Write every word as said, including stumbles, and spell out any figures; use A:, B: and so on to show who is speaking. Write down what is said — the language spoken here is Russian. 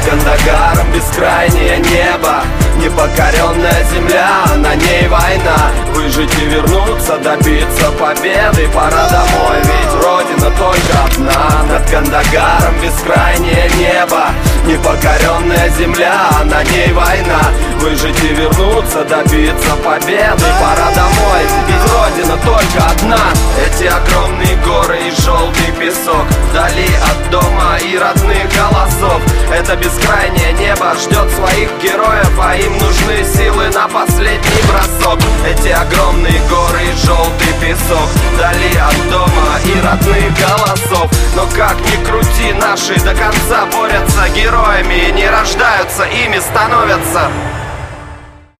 A: Кандагаром бескрайнее небо, непокоренная земля, на ней война. Выжить и вернуться, добиться победы, пора домой, ведь родина только одна. Над Кандагаром бескрайнее небо, непокоренная земля, на ней война. Выжить и вернуться, добиться победы, пора домой, ведь родина только одна. Эти огромные горы и желтый песок, вдали от дома и родных голосов. Это бескрайнее небо ждет своих героев, а им нужны силы на последний бросок. Эти огромные горы и желтый песок, вдали от дома и родных голосов. Но как ни крути, наши до конца борются героями и не рождаются, ими становятся.